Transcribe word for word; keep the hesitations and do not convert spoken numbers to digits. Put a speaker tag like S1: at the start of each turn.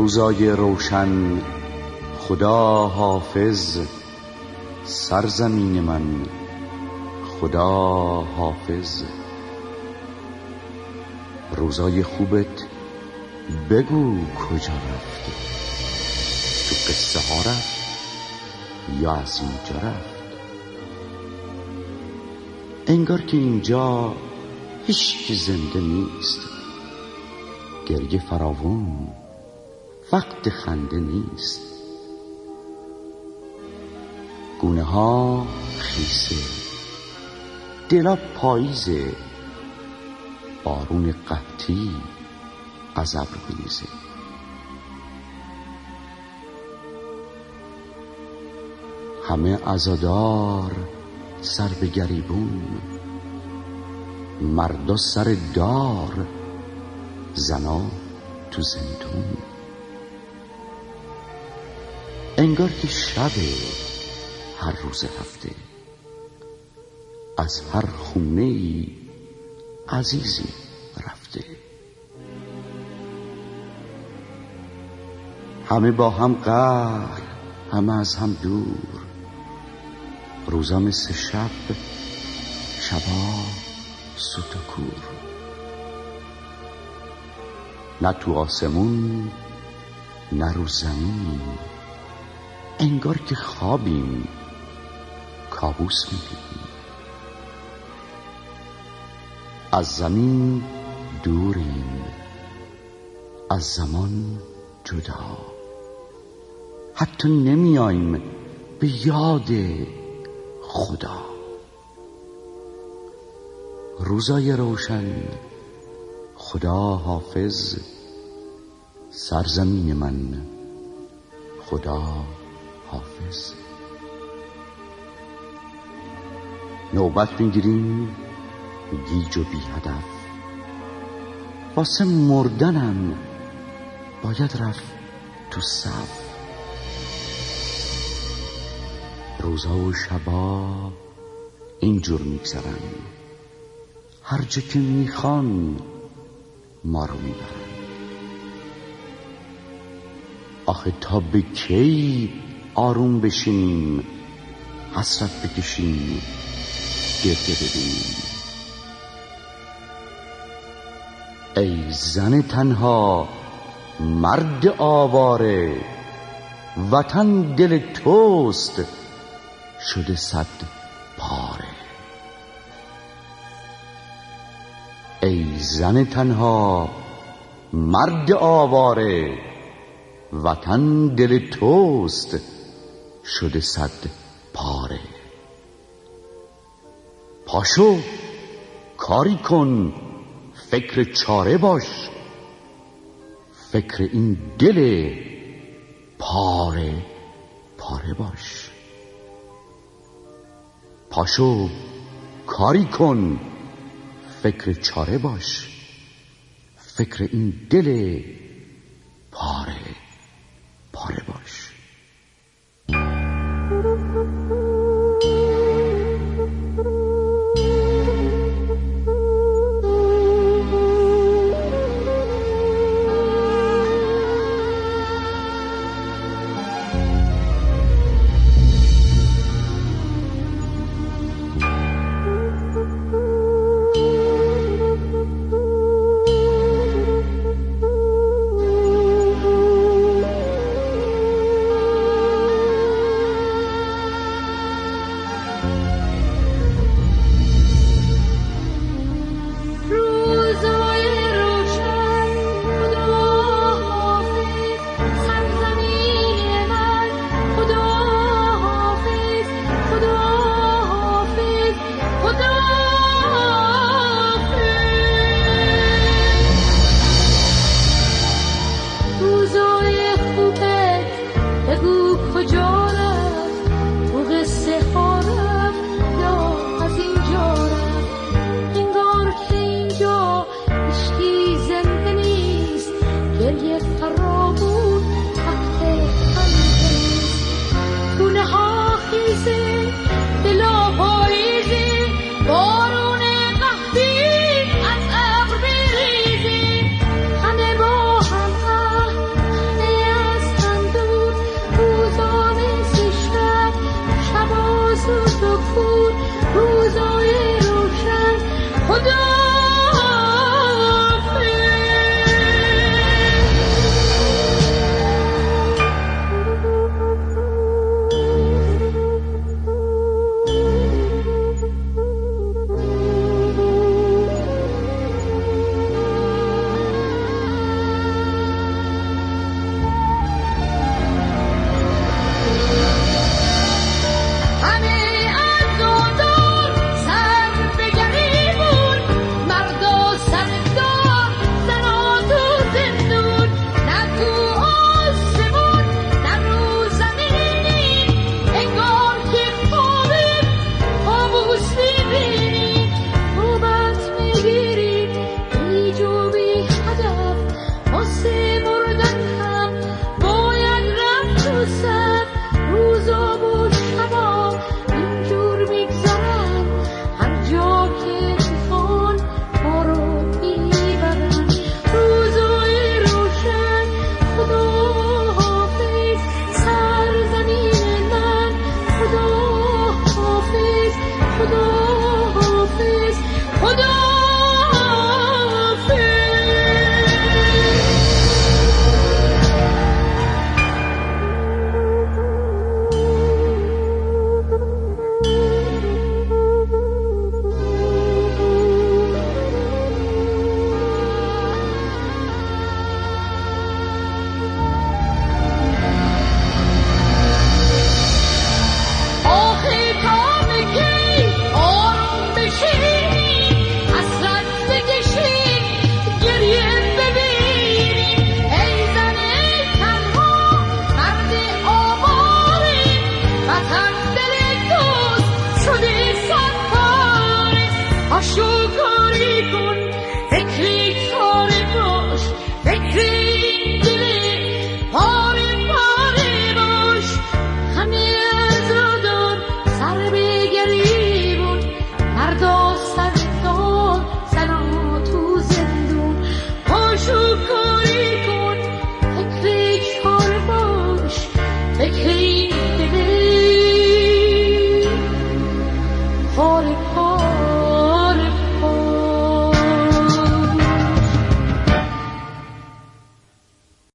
S1: روزای روشن خدا حافظ، سرزمین من خدا حافظ. روزای خوبت بگو کجا رفت، تو قصه ها رفت یا از اینجا رفت؟ انگار که اینجا هیچ کی زنده نیست، گریه فراوون وقت خنده نیست. گونه ها خیسه، دلا پاییزه، بارون قحطی از ابر میریزه. همه عزادار سر به گریبون، مردا سر دار، زنا تو زندون. انگار که شب هر روز هفته، از هر خونه ای عزیزی رفته. همه با هم قهر، همه از هم دور، روزا مثل شب، شبا سوت و کور. نه تو آسمون نه رو زمین، انگار که خوابیم کابوس میبینیم. از زمین دوریم، از زمان جدا، حتی نمیاییم به یاد خدا. روزای روشن خدا حافظ، سرزمین من خدا حافظ. نوبت میگیریم گیج و بی هدف، واسه مردنم باید رفت تو صف. روزا و شبا اینجور میگذرن، هر جا که میخوان ما رو میبرن. آخه تا به کی آروم بشینیم، حسرت بکشیم، گریه ببینیم؟ ای زن تنها مرد آواره، وطن دل توست شده صد پاره. ای زن تنها مرد آواره، وطن دل توست شده صد پاره. پاشو کاری کن، فکر چاره باش، فکر این دل پاره پاره باش. پاشو کاری کن، فکر چاره باش، فکر این دل پاره پاره باش.
S2: Shukuri